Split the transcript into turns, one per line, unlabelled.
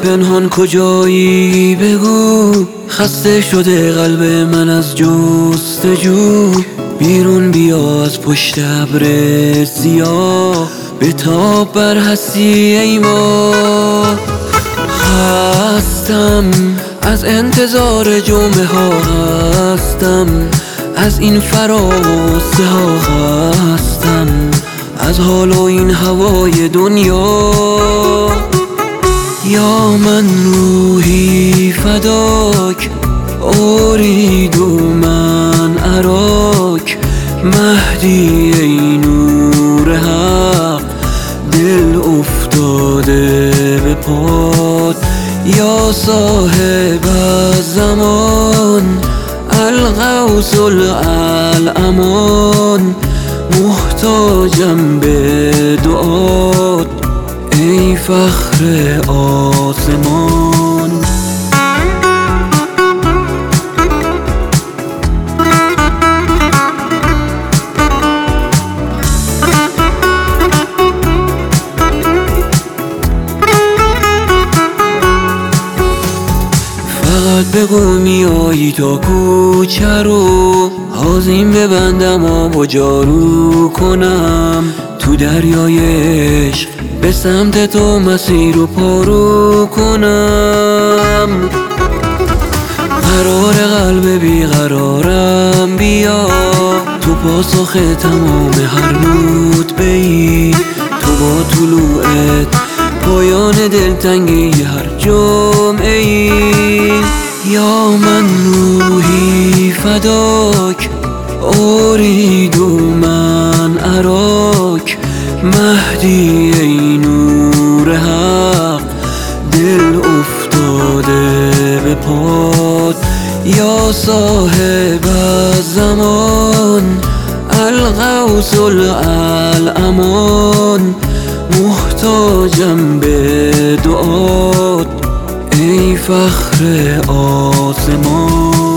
پنهان کجایی بگو، خسته شده قلب من از جستجو. بیرون بیا از پشت ابر سیاه، بتاب بر هستی ای ما. خستم از انتظار جمعه ها، هستم از این فراسته ها، هستم از حال و این هوای دنیا. یا من روحی فداک، اريد من اراک، مهدی ای نور حق، دل افتاده به پات. یا صاحب الزمان، الغوث الامان، محتاجم به دعات ای فخر آسمان. فقط بگو میایی تا کوچه رو، آذین ببندم آب و جارو کنم. تو دریای عشق به سمت تو مسیر رو پارو کنم. قرار قلب بیقرارم بیا، تو پاسخ تمام هر نطبه‌ای، تو با طلوعت پایان دلتنگی هر جمعه‌ای. یا من روحی فداک، اريد من اراک، مهدی ای نور حق، دل افتاده به پات. یا صاحب الزمان، الغوث الامان، محتاجم به دعات ای فخر آسمان.